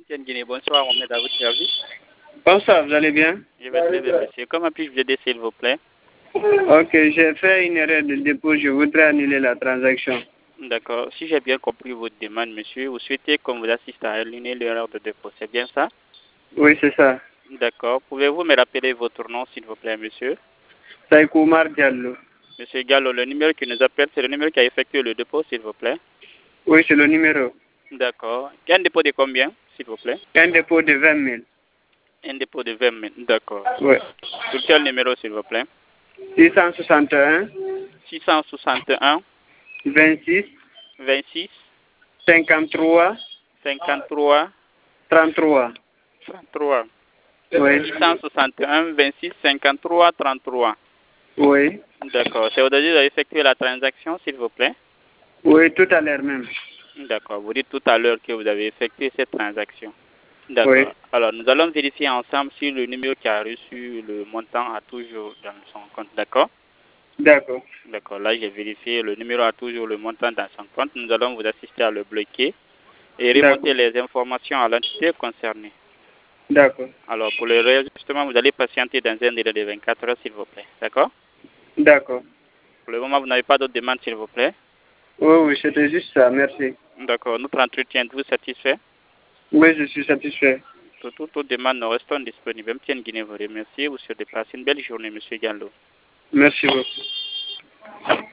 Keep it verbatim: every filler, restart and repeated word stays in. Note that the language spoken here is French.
Tiens Guinée, bonsoir, on est à votre service. Bonsoir, vous allez bien? Je vais très bien, monsieur. Comment puis-je vous aider, s'il vous plaît? Ok, j'ai fait une erreur de dépôt, je voudrais annuler la transaction. D'accord. Si j'ai bien compris votre demande, monsieur, vous souhaitez qu'on vous assiste à annuler l'erreur de dépôt, c'est bien ça? Oui, c'est ça. D'accord. Pouvez-vous me rappeler votre nom, s'il vous plaît, monsieur? Saïkoumar Diallo. Monsieur Gallo, le numéro qui nous appelle, c'est le numéro qui a effectué le dépôt, s'il vous plaît? Oui, c'est le numéro. D'accord. Un dépôt de combien, s'il vous plaît? Un dépôt de vingt mille. Un dépôt de vingt mille, d'accord. Oui. Sur quel numéro, s'il vous plaît? six cent soixante et un. six cent soixante et un. vingt-six. vingt-six. cinquante-trois. cinquante-trois. trente-trois. trente-trois. Oui. six cent soixante et un, vingt-six, cinquante-trois, trente-trois. Oui. D'accord. C'est aujourd'hui que vous avez effectué la transaction, s'il vous plaît? Oui, tout à l'heure même. D'accord. Vous dites tout à l'heure que vous avez effectué cette transaction. D'accord. Oui. Alors, nous allons vérifier ensemble si le numéro qui a reçu le montant a toujours dans son compte. D'accord? D'accord. D'accord. Là, j'ai vérifié. Le numéro a toujours le montant dans son compte. Nous allons vous assister à le bloquer et remonter les informations à l'entité concernée. D'accord. Alors, pour le réajustement, vous allez patienter dans un délai de vingt-quatre heures, s'il vous plaît. D'accord? D'accord. Pour le moment, vous n'avez pas d'autres demandes, s'il vous plaît? Oui, oui, c'était juste ça, merci. D'accord. Notre entretien, êtes-vous satisfait? Oui, je suis satisfait. Pour toute autre demande, nous restons disponibles. M T N Guinée vous remercie. Vous souhaitez passer une belle journée, monsieur Gallo. Merci beaucoup.